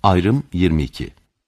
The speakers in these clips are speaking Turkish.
Ayrım 22.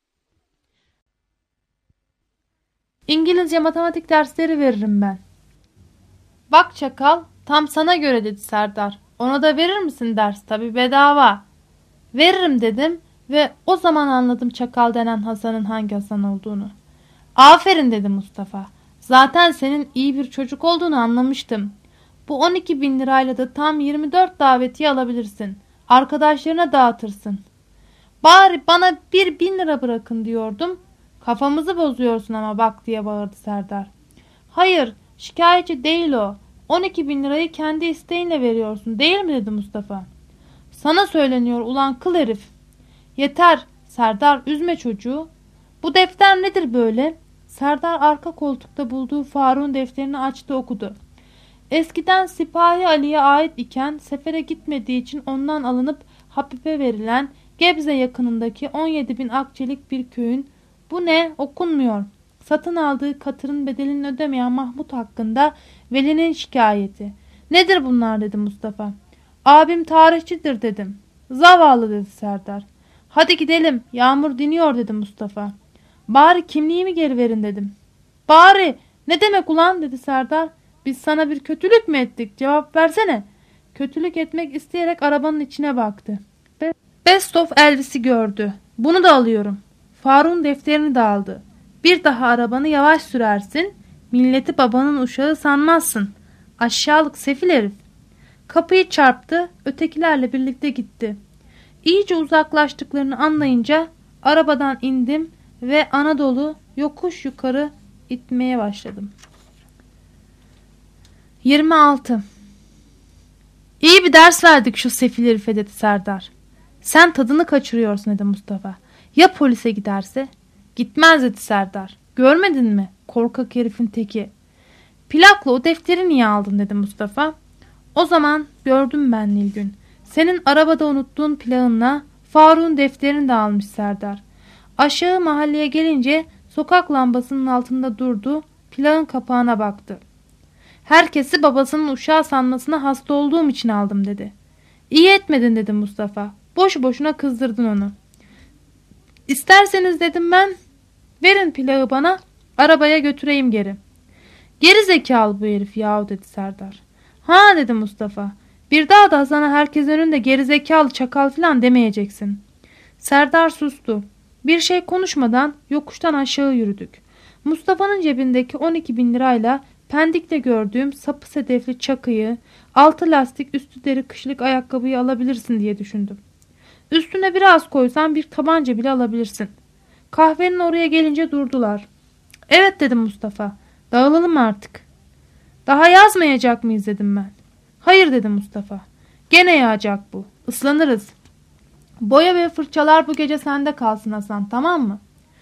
İngilizce matematik dersleri veririm ben. Bak çakal, tam sana göre dedi Serdar. Ona da verir misin ders? Tabii bedava. Veririm dedim ve o zaman anladım çakal denen Hasan'ın hangi Hasan olduğunu. Aferin dedi Mustafa. Zaten senin iyi bir çocuk olduğunu anlamıştım. Bu 12.000 lirayla da tam 24 davetiye alabilirsin. Arkadaşlarına dağıtırsın. Bari bana 1.000 lira bırakın diyordum. Kafamızı bozuyorsun ama bak diye bağırdı Serdar. Hayır, şikayetçi değil o. 12.000 lirayı kendi isteğinle veriyorsun değil mi dedi Mustafa. Sana söyleniyor ulan kıl herif. Yeter Serdar, üzme çocuğu. Bu defter nedir böyle? Serdar arka koltukta bulduğu Faruk'un defterini açtı okudu. Eskiden Sipahi Ali'ye ait iken sefere gitmediği için ondan alınıp Habibe verilen Gebze yakınındaki 17.000 akçelik bir köyün, bu ne okunmuyor, satın aldığı katırın bedelini ödemeyen Mahmut hakkında velinin şikayeti. Nedir bunlar dedi Mustafa. Abim tarihçidir dedim. Zavallı dedi Serdar. Hadi gidelim, yağmur diniyor dedi Mustafa. Bari kimliğimi geri verin dedim. Bari ne demek ulan dedi Serdar. Biz sana bir kötülük mü ettik, cevap versene. Kötülük etmek isteyerek arabanın içine baktı. Best of Elvis'i gördü. Bunu da alıyorum. Faruk'un defterini de aldı. Bir daha arabanı yavaş sürersin. Milleti babanın uşağı sanmazsın. Aşağılık sefil herif. Kapıyı çarptı. Ötekilerle birlikte gitti. İyice uzaklaştıklarını anlayınca arabadan indim ve Anadolu yokuş yukarı itmeye başladım. 26. İyi bir ders verdik şu sefil herife dedi Serdar. Sen tadını kaçırıyorsun dedi Mustafa. Ya polise giderse? Gitmez dedi Serdar. Görmedin mi? Korkak herifin teki. Plakla o defteri niye aldın dedi Mustafa. O zaman gördüm ben Nilgün. Senin arabada unuttuğun plağınla Faruk'un defterini de almış Serdar. Aşağı mahalleye gelince sokak lambasının altında durdu. Plağın kapağına baktı. Herkesi babasının uşağı sanmasına hasta olduğum için aldım dedi. İyi etmedin dedi Mustafa. Boş boşuna kızdırdın onu. İsterseniz dedim ben, verin plağı bana, arabaya götüreyim geri. Geri zekalı bu herif yahu dedi Serdar. Ha dedi Mustafa. Bir daha da Hasan'a herkes önünde geri zekalı çakal filan demeyeceksin. Serdar sustu. Bir şey konuşmadan yokuştan aşağı yürüdük. Mustafa'nın cebindeki 12.000 lirayla Pendik'te gördüğüm sapı sedefli çakıyı, 6 lastik üstü deri kışlık ayakkabıyı alabilirsin diye düşündüm. Üstüne biraz koysan bir tabanca bile alabilirsin. Kahvenin oraya gelince durdular. Evet dedim Mustafa. Dağılalım artık. Daha yazmayacak mıyız dedim ben. Hayır dedi Mustafa. Gene yağacak bu. Islanırız. Boya ve fırçalar bu gece sende kalsın Hasan, tamam mı?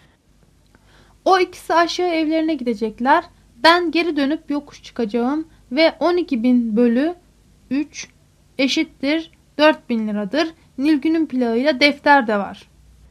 O ikisi aşağı evlerine gidecekler. Ben geri dönüp yokuş çıkacağım ve 12.000 bölü 3 eşittir 4.000 liradır. Nilgün'ün plağıyla defter de var.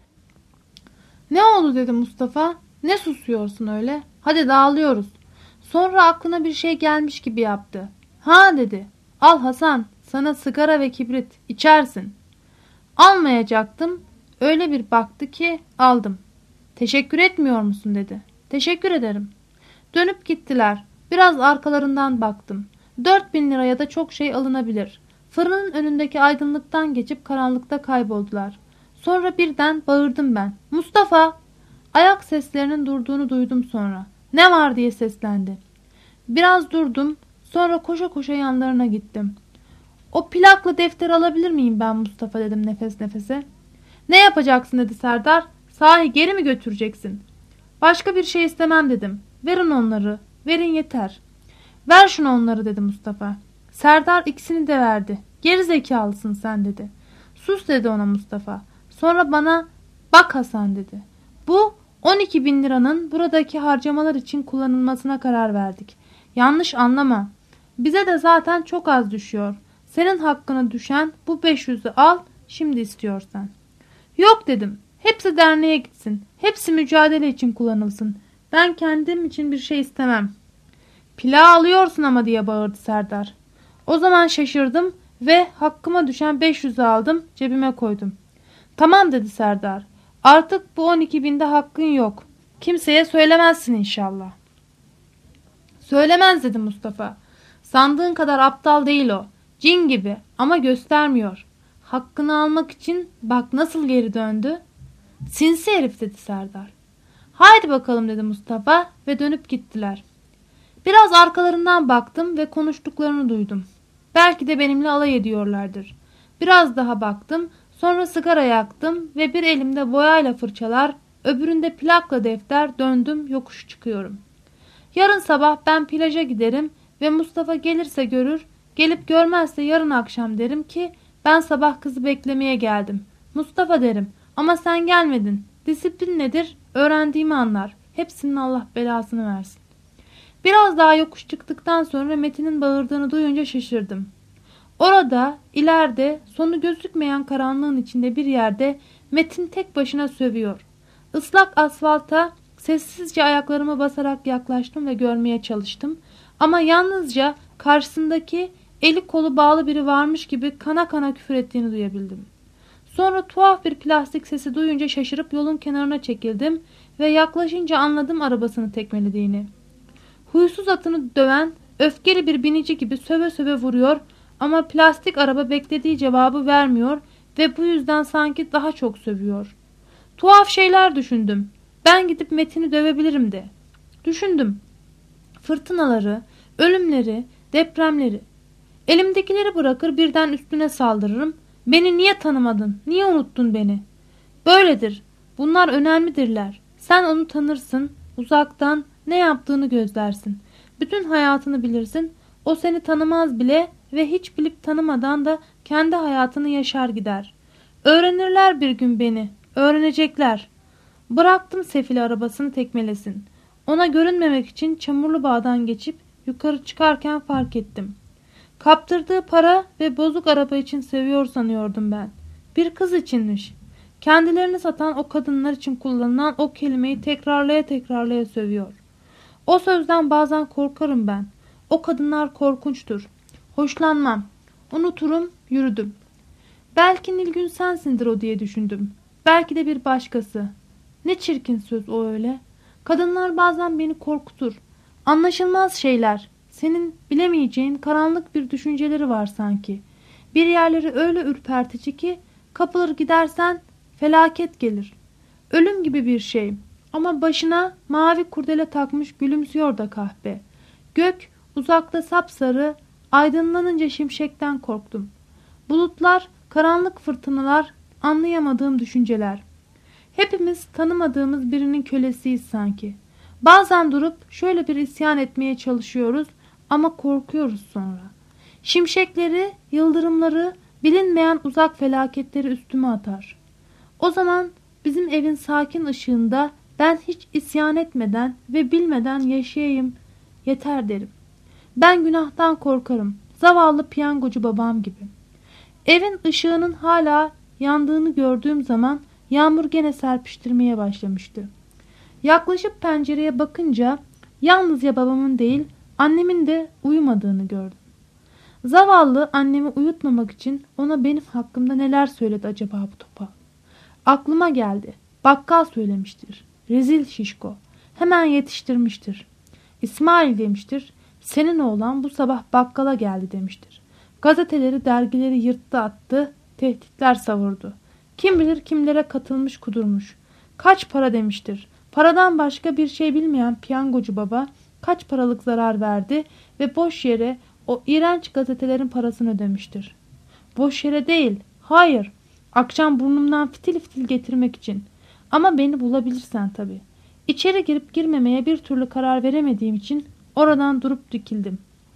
Ne oldu dedi Mustafa. Ne susuyorsun öyle? Hadi dağılıyoruz. Sonra aklına bir şey gelmiş gibi yaptı. Ha dedi. Al Hasan, sana sigara ve kibrit, içersin. Almayacaktım. Öyle bir baktı ki aldım. Teşekkür etmiyor musun dedi. Teşekkür ederim. Dönüp gittiler. Biraz arkalarından baktım. 4.000 liraya da çok şey alınabilir. Fırının önündeki aydınlıktan geçip karanlıkta kayboldular. Sonra birden bağırdım ben. Mustafa! Ayak seslerinin durduğunu duydum sonra. Ne var diye seslendi. Biraz durdum. Sonra koşa koşa yanlarına gittim. O plaklı defteri alabilir miyim ben Mustafa dedim nefes nefese. Ne yapacaksın dedi Serdar. Sahi geri mi götüreceksin? Başka bir şey istemem dedim. Verin onları. Verin yeter. Ver şunu onları dedi Mustafa. Serdar ikisini de verdi. Geri zekalısın sen dedi. Sus dedi ona Mustafa. Sonra bana bak Hasan dedi. Bu 12.000 liranın buradaki harcamalar için kullanılmasına karar verdik. Yanlış anlama. Bize de zaten çok az düşüyor. Senin hakkına düşen bu 500'ü al şimdi istiyorsan. Yok dedim. Hepsi derneğe gitsin. Hepsi mücadele için kullanılsın. Ben kendim için bir şey istemem. Plağı alıyorsun ama diye bağırdı Serdar. O zaman şaşırdım ve hakkıma düşen 500'ü aldım cebime koydum. Tamam dedi Serdar. Artık bu 12.000'de hakkın yok. Kimseye söylemezsin inşallah. Söylemez dedi Mustafa. Sandığın kadar aptal değil o. Cin gibi ama göstermiyor. Hakkını almak için bak nasıl geri döndü. Sinsi herif dedi Serdar. Haydi bakalım dedi Mustafa ve dönüp gittiler. Biraz arkalarından baktım ve konuştuklarını duydum. Belki de benimle alay ediyorlardır. Biraz daha baktım, sonra sigara yaktım ve bir elimde boyayla fırçalar, öbüründe plakla defter döndüm yokuş çıkıyorum. Yarın sabah ben plaja giderim ve Mustafa gelirse görür, gelip görmezse yarın akşam derim ki ben sabah kızı beklemeye geldim. Mustafa derim ama sen gelmedin. Disiplin nedir? Öğrendiğimi anlar. Hepsinin Allah belasını versin. Biraz daha yokuş çıktıktan sonra Metin'in bağırdığını duyunca şaşırdım. Orada, ileride, sonu gözükmeyen karanlığın içinde bir yerde Metin tek başına sövüyor. Islak asfalta sessizce ayaklarımı basarak yaklaştım ve görmeye çalıştım. Ama yalnızca karşısındaki eli kolu bağlı biri varmış gibi kana kana küfür ettiğini duyabildim. Sonra tuhaf bir plastik sesi duyunca şaşırıp yolun kenarına çekildim ve yaklaşınca anladım arabasını tekmelediğini. Huysuz atını döven, öfkeli bir binici gibi söve söve vuruyor ama plastik araba beklediği cevabı vermiyor ve bu yüzden sanki daha çok sövüyor. Tuhaf şeyler düşündüm. Ben gidip Metin'i dövebilirim de. Düşündüm. Fırtınaları, ölümleri, depremleri. Elimdekileri bırakır birden üstüne saldırırım. Beni niye tanımadın? Niye unuttun beni? Böyledir. Bunlar önemlidirler. Sen onu tanırsın. Uzaktan ne yaptığını gözlersin. Bütün hayatını bilirsin. O seni tanımaz bile ve hiç bilip tanımadan da kendi hayatını yaşar gider. Öğrenirler bir gün beni. Öğrenecekler. Bıraktım sefil arabasını tekmelesin. Ona görünmemek için çamurlu bağdan geçip yukarı çıkarken fark ettim. Kaptırdığı para ve bozuk araba için seviyor sanıyordum ben. Bir kız içinmiş. Kendilerini satan o kadınlar için kullanılan o kelimeyi tekrarlaya tekrarlaya sövüyor. O sözden bazen korkarım ben. O kadınlar korkunçtur. Hoşlanmam. Unuturum, yürüdüm. Belki Nilgün sensindir o diye düşündüm. Belki de bir başkası. Ne çirkin söz o öyle. Kadınlar bazen beni korkutur. Anlaşılmaz şeyler. Senin bilemeyeceğin karanlık bir düşünceleri var sanki. Bir yerleri öyle ürpertici ki kapılır gidersen felaket gelir. Ölüm gibi bir şey. Ama başına mavi kurdele takmış gülümsüyor da kahpe. Gök uzakta sapsarı, aydınlanınca şimşekten korktum. Bulutlar, karanlık fırtınalar, anlayamadığım düşünceler. Hepimiz tanımadığımız birinin kölesiyiz sanki. Bazen durup şöyle bir isyan etmeye çalışıyoruz ama korkuyoruz sonra. Şimşekleri, yıldırımları, bilinmeyen uzak felaketleri üstüme atar. O zaman bizim evin sakin ışığında ben hiç isyan etmeden ve bilmeden yaşayayım yeter derim. Ben günahtan korkarım. Zavallı piyangocu babam gibi. Evin ışığının hala yandığını gördüğüm zaman yağmur gene serpiştirmeye başlamıştı. Yaklaşıp pencereye bakınca yalnızca babamın değil annemin de uyumadığını gördüm. Zavallı annemi uyutmamak için ona benim hakkımda neler söyledi acaba bu topa? Aklıma geldi. Bakkal söylemiştir. Rezil şişko. Hemen yetiştirmiştir. İsmail demiştir. Senin oğlan bu sabah bakkala geldi demiştir. Gazeteleri, dergileri yırttı attı. Tehditler savurdu. Kim bilir kimlere katılmış kudurmuş. Kaç para demiştir. Paradan başka bir şey bilmeyen piyangocu baba kaç paralık zarar verdi ve boş yere o iğrenç gazetelerin parasını ödemiştir. Boş yere değil. Hayır. Akşam burnumdan fitil fitil getirmek için. Ama beni bulabilirsen tabii. İçeri girip girmemeye bir türlü karar veremediğim için oradan durup dikildim.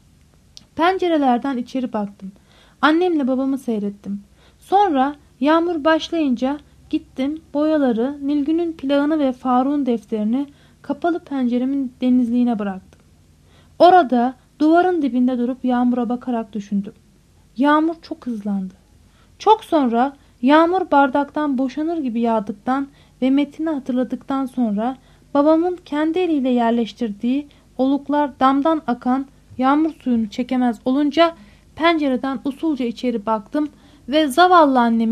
Pencerelerden içeri baktım. Annemle babamı seyrettim. Sonra yağmur başlayınca gittim boyaları, Nilgün'ün plağını ve Faruk'un defterini kapalı penceremin denizliğine bıraktım. Orada duvarın dibinde durup yağmura bakarak düşündüm. Yağmur çok hızlandı. Çok sonra yağmur bardaktan boşanır gibi yağdıktan ve Metin'i hatırladıktan sonra babamın kendi eliyle yerleştirdiği oluklar damdan akan yağmur suyunu çekemez olunca pencereden usulca içeri baktım ve zavallı annemin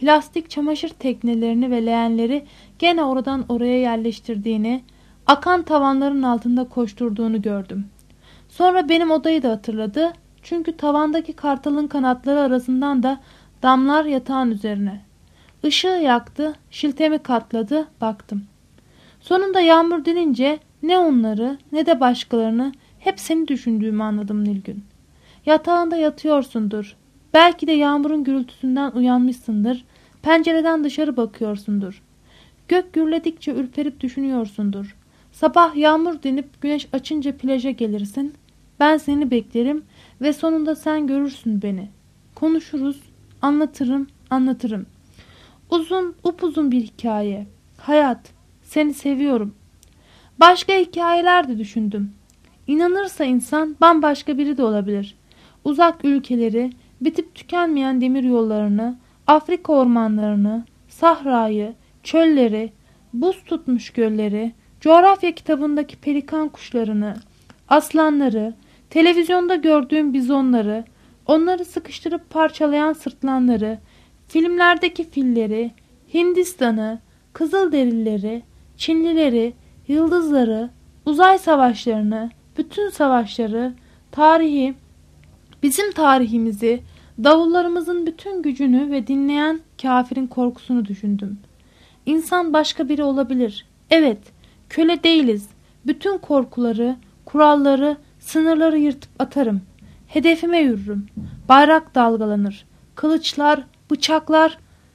plastik çamaşır teknelerini ve leğenleri gene oradan oraya yerleştirdiğini, akan tavanların altında koşturduğunu gördüm. Sonra benim odayı da hatırladı. Çünkü tavandaki kartalın kanatları arasından da damlar yatağın üzerine. Işığı yaktı, şiltemi katladı, baktım. Sonunda yağmur dinince ne onları ne de başkalarını hep seni düşündüğümü anladım Nilgün. Yatağında yatıyorsundur. Belki de yağmurun gürültüsünden uyanmışsındır. Pencereden dışarı bakıyorsundur. Gök gürledikçe ürperip düşünüyorsundur. Sabah yağmur dinip güneş açınca plaja gelirsin. Ben seni beklerim ve sonunda sen görürsün beni. Konuşuruz, anlatırım. Uzun, upuzun bir hikaye. Hayat, seni seviyorum. Başka hikayeler de düşündüm. İnanırsa insan bambaşka biri de olabilir. Uzak ülkeleri, bitip tükenmeyen demir yollarını, Afrika ormanlarını, sahrayı, çölleri, buz tutmuş gölleri, coğrafya kitabındaki pelikan kuşlarını, aslanları, televizyonda gördüğüm bizonları, onları sıkıştırıp parçalayan sırtlanları, filmlerdeki filleri, Hindistan'ı, Kızılderilileri, Çinlileri, yıldızları, uzay savaşlarını, bütün savaşları, tarihi, bizim tarihimizi, davullarımızın bütün gücünü ve dinleyen kafirin korkusunu düşündüm. İnsan başka biri olabilir. Evet, köle değiliz. Bütün korkuları, kuralları, sınırları yırtıp atarım. Hedefime yürürüm. Bayrak dalgalanır. Kılıçlar, bıçaklar,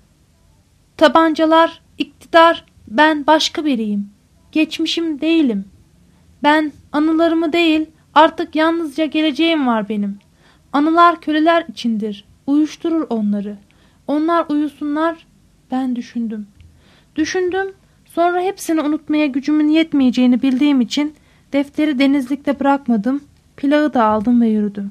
tabancalar, iktidar. Ben başka biriyim. Geçmişim değilim. Ben anılarımı değil, artık yalnızca geleceğim var benim. Anılar köleler içindir. Uyuşturur onları. Onlar uyusunlar. Ben düşündüm. Düşündüm. Sonra hepsini unutmaya gücümün yetmeyeceğini bildiğim için defteri denizlikte bırakmadım. Plağı da aldım ve yürüdüm.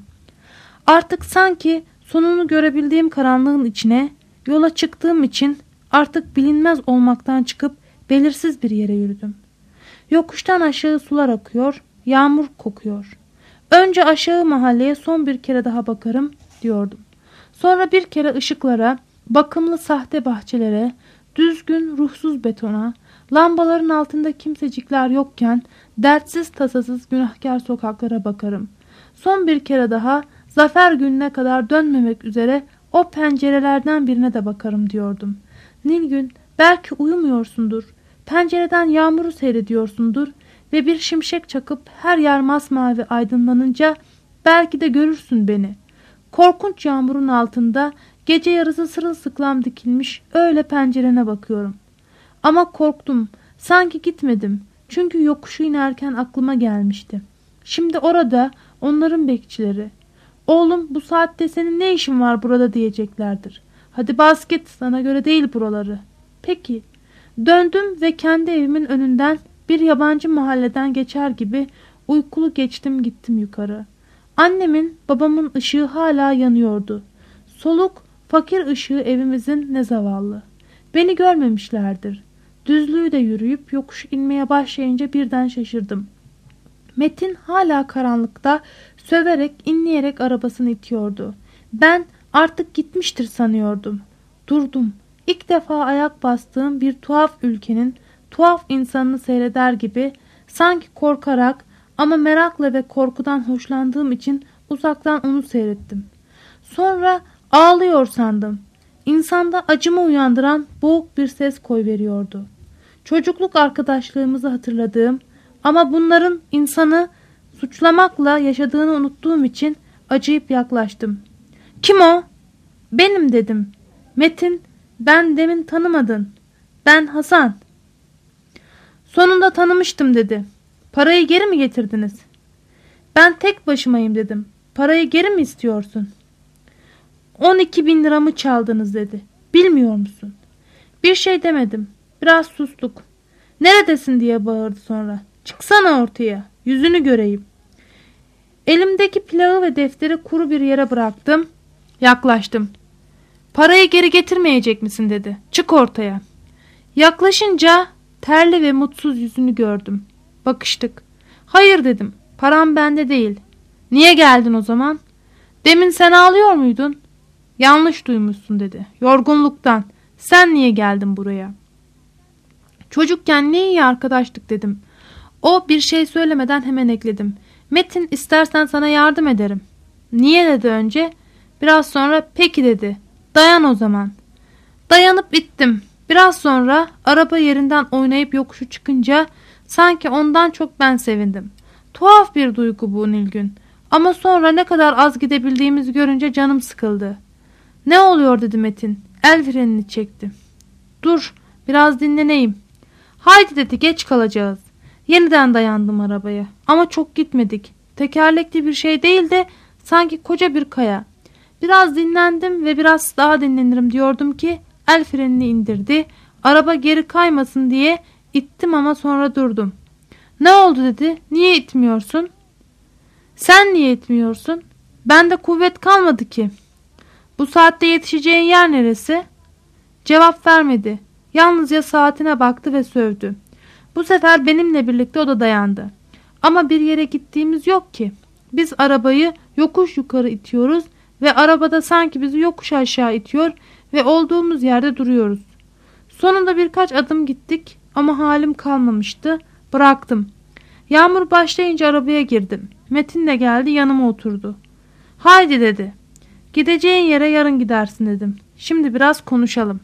Artık sanki sonunu görebildiğim karanlığın içine yola çıktığım için artık bilinmez olmaktan çıkıp belirsiz bir yere yürüdüm. Yokuştan aşağı sular akıyor, yağmur kokuyor. Önce aşağı mahalleye son bir kere daha bakarım diyordum. Sonra bir kere ışıklara, bakımlı sahte bahçelere, düzgün ruhsuz betona, lambaların altında kimsecikler yokken dertsiz tasasız günahkar sokaklara bakarım. Son bir kere daha zafer gününe kadar dönmemek üzere o pencerelerden birine de bakarım diyordum. Nilgün, belki uyumuyorsundur. Pencereden yağmuru seyrediyorsundur ve bir şimşek çakıp her yer masmavi aydınlanınca belki de görürsün beni. Korkunç yağmurun altında gece yarısı sırılsıklam dikilmiş öyle pencerene bakıyorum. Ama korktum. Sanki gitmedim. Çünkü yokuşu inerken aklıma gelmişti. Şimdi orada onların bekçileri. Oğlum, bu saatte senin ne işin var burada diyeceklerdir. Hadi bas git, sana göre değil buraları. Peki. Döndüm ve kendi evimin önünden bir yabancı mahalleden geçer gibi uykulu geçtim gittim yukarı. Annemin, babamın ışığı hala yanıyordu. Soluk, fakir ışığı evimizin ne zavallı. Beni görmemişlerdir. Düzlüğü de yürüyüp yokuş inmeye başlayınca birden şaşırdım. Metin hala karanlıkta söverek, inleyerek arabasını itiyordu. Ben artık gitmiştir sanıyordum. Durdum. İlk defa ayak bastığım bir tuhaf ülkenin tuhaf insanını seyreder gibi, sanki korkarak ama merakla ve korkudan hoşlandığım için uzaktan onu seyrettim. Sonra ağlıyor sandım. İnsanda acımı uyandıran boğuk bir ses koyveriyordu. Çocukluk arkadaşlığımızı hatırladığım ama bunların insanı suçlamakla yaşadığını unuttuğum için acıyıp yaklaştım. "Kim o?" "Benim," dedim. "Metin, ben demin tanımadın. Ben Hasan." "Sonunda tanımıştım," dedi. "Parayı geri mi getirdiniz?" "Ben tek başımayım," dedim. "Parayı geri mi istiyorsun?" 12.000 liramı çaldınız," dedi. "Bilmiyor musun?" Bir şey demedim. Biraz sustuk. "Neredesin?" diye bağırdı sonra. "Çıksana ortaya. Yüzünü göreyim." Elimdeki plağı ve defteri kuru bir yere bıraktım. Yaklaştım. "Parayı geri getirmeyecek misin?" dedi. "Çık ortaya." Yaklaşınca terli ve mutsuz yüzünü gördüm. Bakıştık. "Hayır," dedim. "Param bende değil." "Niye geldin o zaman?" "Demin sen ağlıyor muydun?" "Yanlış duymuşsun," dedi. "Yorgunluktan. Sen niye geldin buraya? Çocukken ne iyi arkadaştık dedim. O bir şey söylemeden hemen ekledim. Metin, istersen sana yardım ederim. Niye dedi önce. Biraz sonra peki dedi. Dayan o zaman. Dayanıp ittim. Biraz sonra araba yerinden oynayıp yokuşu çıkınca sanki ondan çok ben sevindim. Tuhaf bir duygu bu Nilgün. Ama sonra ne kadar az gidebildiğimizi görünce canım sıkıldı. Ne oluyor dedi Metin. El frenini çekti. Dur, biraz dinleneyim. Haydi dedi, geç kalacağız. Yeniden dayandım arabaya. Ama çok gitmedik. Tekerlekli bir şey değil de sanki koca bir kaya. Biraz dinlendim ve biraz daha dinlenirim diyordum ki el frenini indirdi. Araba geri kaymasın diye ittim ama sonra durdum. Ne oldu dedi. Niye itmiyorsun? Sen niye itmiyorsun? Bende kuvvet kalmadı ki. Bu saatte yetişeceğin yer neresi? Cevap vermedi. Yalnızca saatine baktı ve sövdü. Bu sefer benimle birlikte o da dayandı. Ama bir yere gittiğimiz yok ki. Biz arabayı yokuş yukarı itiyoruz ve arabada sanki bizi yokuş aşağı itiyor ve olduğumuz yerde duruyoruz. Sonunda birkaç adım gittik ama halim kalmamıştı. Bıraktım. Yağmur başlayınca arabaya girdim. Metin de geldi, yanıma oturdu. Haydi dedi. Gideceğin yere yarın gidersin dedim. Şimdi biraz konuşalım.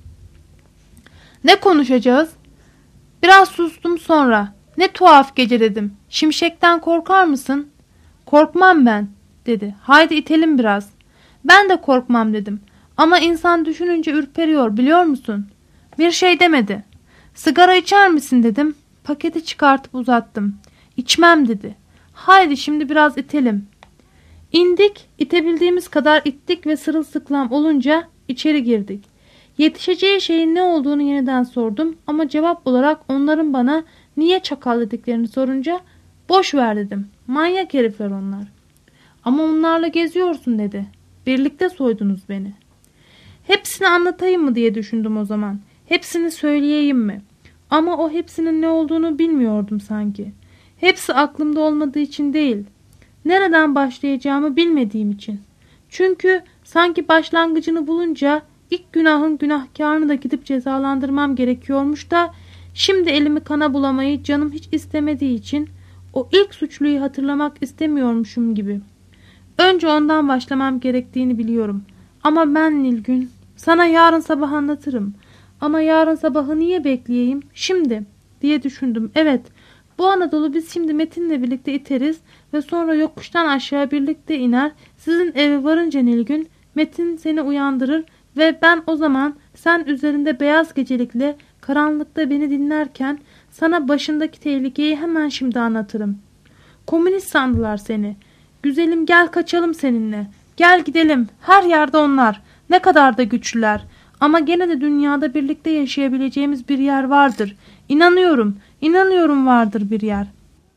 Ne konuşacağız? Biraz sustum sonra. Ne tuhaf gece dedim. Şimşekten korkar mısın? Korkmam ben dedi. Haydi itelim biraz. Ben de korkmam dedim. Ama insan düşününce ürperiyor biliyor musun? Bir şey demedi. Sigara içer misin dedim. Paketi çıkartıp uzattım. İçmem dedi. Haydi şimdi biraz itelim. İndik, itebildiğimiz kadar ittik ve sırılsıklam olunca içeri girdik. Yetişeceği şeyin ne olduğunu yeniden sordum ama cevap olarak onların bana niye çakal dediklerini sorunca boş ver dedim. Manyak herifler onlar. Ama onlarla geziyorsun dedi. Birlikte soydunuz beni. Hepsini anlatayım mı diye düşündüm o zaman. Hepsini söyleyeyim mi? Ama o hepsinin ne olduğunu bilmiyordum sanki. Hepsi aklımda olmadığı için değil. Nereden başlayacağımı bilmediğim için. Çünkü sanki başlangıcını bulunca ilk günahın günahkarını da gidip cezalandırmam gerekiyormuş da şimdi elimi kana bulamayı canım hiç istemediği için o ilk suçluyu hatırlamak istemiyormuşum gibi. Önce ondan başlamam gerektiğini biliyorum. Ama ben Nilgün, sana yarın sabah anlatırım. Ama yarın sabahı niye bekleyeyim? Şimdi diye düşündüm. Evet, bu Anadolu biz şimdi Metin'le birlikte iteriz ve sonra yokuştan aşağı birlikte iner. Sizin eve varınca Nilgün, Metin seni uyandırır ve ben o zaman sen üzerinde beyaz gecelikle karanlıkta beni dinlerken sana başındaki tehlikeyi hemen şimdi anlatırım. Komünist sandılar seni. Güzelim gel kaçalım seninle. Gel gidelim. Her yerde onlar. Ne kadar da güçlüler. Ama gene de dünyada birlikte yaşayabileceğimiz bir yer vardır. İnanıyorum. İnanıyorum vardır bir yer.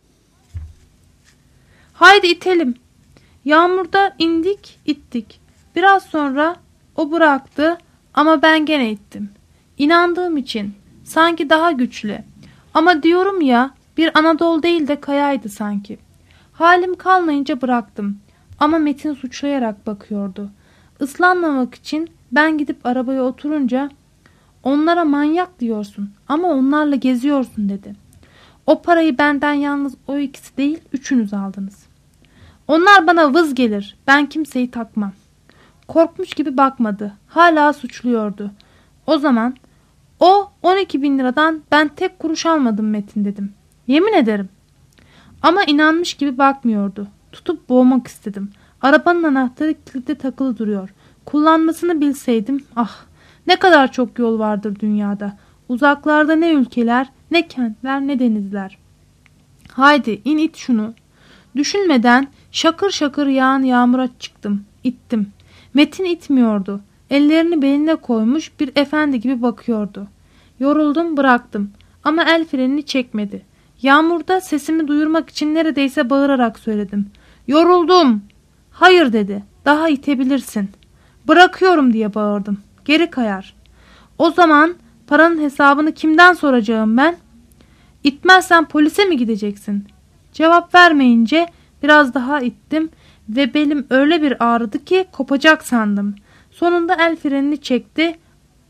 Haydi itelim. Yağmurda indik, ittik. Biraz sonra o bıraktı ama ben gene ittim. İnandığım için. Sanki daha güçlü. Ama diyorum ya, bir Anadolu değil de kayaydı sanki. Halim kalmayınca bıraktım. Ama Metin suçlayarak bakıyordu. Islanmamak için ben gidip arabaya oturunca onlara manyak diyorsun ama onlarla geziyorsun dedi. O parayı benden yalnız o ikisi değil üçünüz aldınız. Onlar bana vız gelir. Ben kimseyi takmam. Korkmuş gibi bakmadı. Hala suçluyordu. O zaman o 12.000 liradan ben tek kuruş almadım Metin dedim. Yemin ederim. Ama inanmış gibi bakmıyordu. Tutup boğmak istedim. Arabanın anahtarı kilide takılı duruyor. Kullanmasını bilseydim, ah ne kadar çok yol vardır dünyada. Uzaklarda ne ülkeler, ne kentler, ne denizler. Haydi in it şunu. Düşünmeden şakır şakır yağan yağmura çıktım, ittim. Metin itmiyordu. Ellerini beline koymuş bir efendi gibi bakıyordu. Yoruldum bıraktım ama el frenini çekmedi. Yağmurda sesimi duyurmak için neredeyse bağırarak söyledim. Yoruldum. Hayır dedi. Daha itebilirsin. Bırakıyorum diye bağırdım. Geri kayar. O zaman paranın hesabını kimden soracağım ben? İtmezsen polise mi gideceksin? Cevap vermeyince biraz daha ittim ve belim öyle bir ağrıdı ki kopacak sandım. Sonunda el frenini çekti.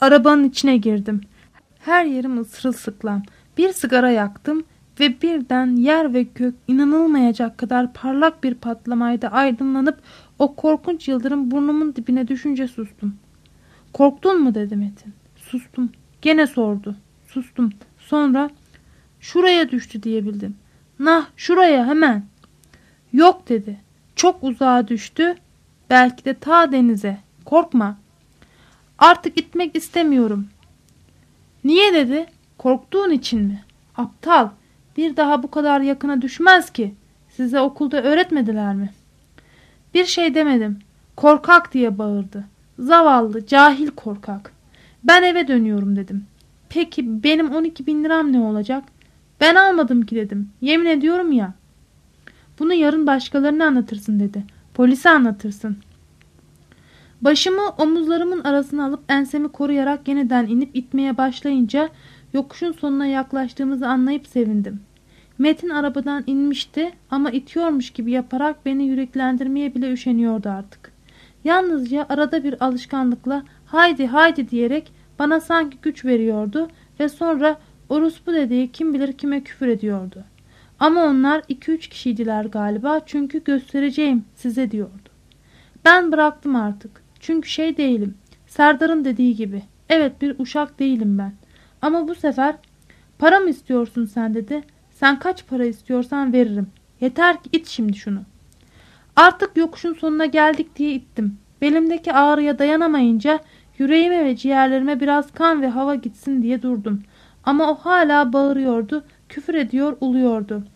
Arabanın içine girdim. Her yerim ısırılsıklam. Bir sigara yaktım ve birden yer ve gök inanılmayacak kadar parlak bir patlamayda aydınlanıp o korkunç yıldırım burnumun dibine düşünce sustum. "Korktun mu?" dedi Metin. Sustum. Gene sordu. Sustum. Sonra "Şuraya düştü" diyebildim. "Nah, şuraya hemen." "Yok" dedi. "Çok uzağa düştü. Belki de ta denize. Korkma." "Artık gitmek istemiyorum." "Niye?" dedi. "Korktuğun için mi?" "Aptal. Bir daha bu kadar yakına düşmez ki. Size okulda öğretmediler mi?" Bir şey demedim. "Korkak!" diye bağırdı. "Zavallı, cahil korkak." "Ben eve dönüyorum" dedim. "Peki benim 12.000 liram ne olacak?" "Ben almadım ki" dedim. "Yemin ediyorum ya." "Bunu yarın başkalarına anlatırsın" dedi. "Polise anlatırsın." Başımı omuzlarımın arasına alıp ensemi koruyarak yeniden inip itmeye başlayınca yokuşun sonuna yaklaştığımızı anlayıp sevindim. Metin arabadan inmişti ama itiyormuş gibi yaparak beni yüreklendirmeye bile üşeniyordu artık. Yalnızca arada bir alışkanlıkla "haydi haydi" diyerek bana sanki güç veriyordu ve sonra orospu dediği kim bilir kime küfür ediyordu. Ama onlar 2-3 kişiydiler galiba, çünkü "göstereceğim size" diyordu. Ben bıraktım artık. Çünkü şey değilim. Serdar'ın dediği gibi. Evet, bir uşak değilim ben. Ama bu sefer "Para mı istiyorsun sen?" dedi. "Sen kaç para istiyorsan veririm. Yeter ki it şimdi şunu." Artık yokuşun sonuna geldik diye ittim. Belimdeki ağrıya dayanamayınca yüreğime ve ciğerlerime biraz kan ve hava gitsin diye durdum. Ama o hala bağırıyordu, küfür ediyor, uluyordu.